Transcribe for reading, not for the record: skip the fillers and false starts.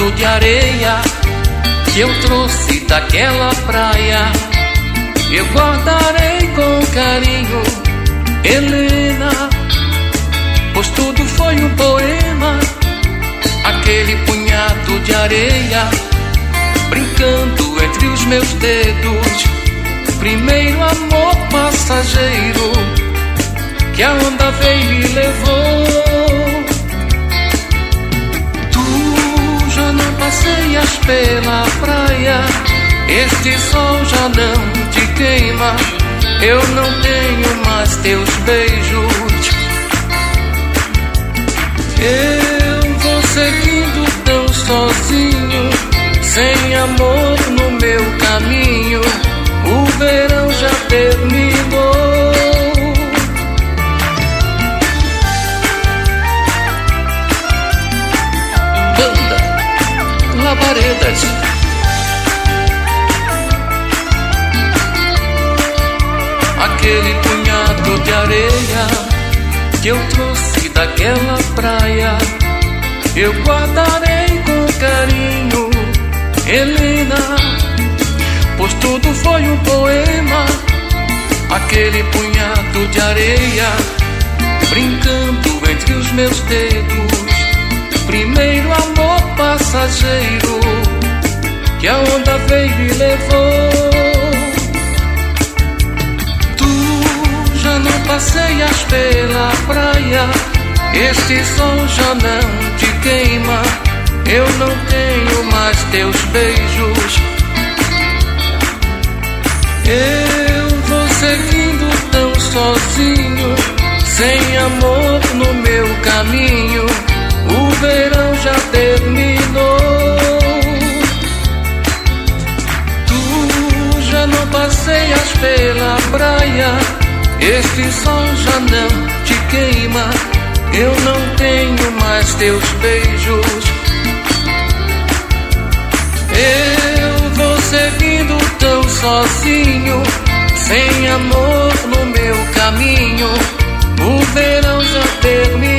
punhado de areia que eu trouxe daquela praia, eu guardarei com carinho, Helena, pois tudo foi um poema. Aquele punhado de areia brincando entre os meus dedos, primeiro amor passageiro que a onda veio e me levou. Tu já não passeias pela praia, este sol já não te queima, eu não tenho mais teus beijos. Eu vou seguindo tão sozinho, sem amor no meu caminho, o verão já terminou. Banda Labaredas. Aquele punhado de areia que eu trouxe daquela praia, eu guardarei com carinho, Helena, pois tudo foi um poema. Aquele punhado de areia brincando entre os meus dedos, primeiro amor passageiro que a onda veio e levou. Tu já não passeias pela praia, este sol já não te queima, eu não tenho mais teus beijos. Eu vou seguindo tão sozinho, sem amor no meu caminho, o verão já terminou. Tu já não passeias pela praia, este sol já não te queima, eu não tenho mais teus beijos. Eu vou seguindo tão sozinho, sem amor no meu caminho, o verão já terminou.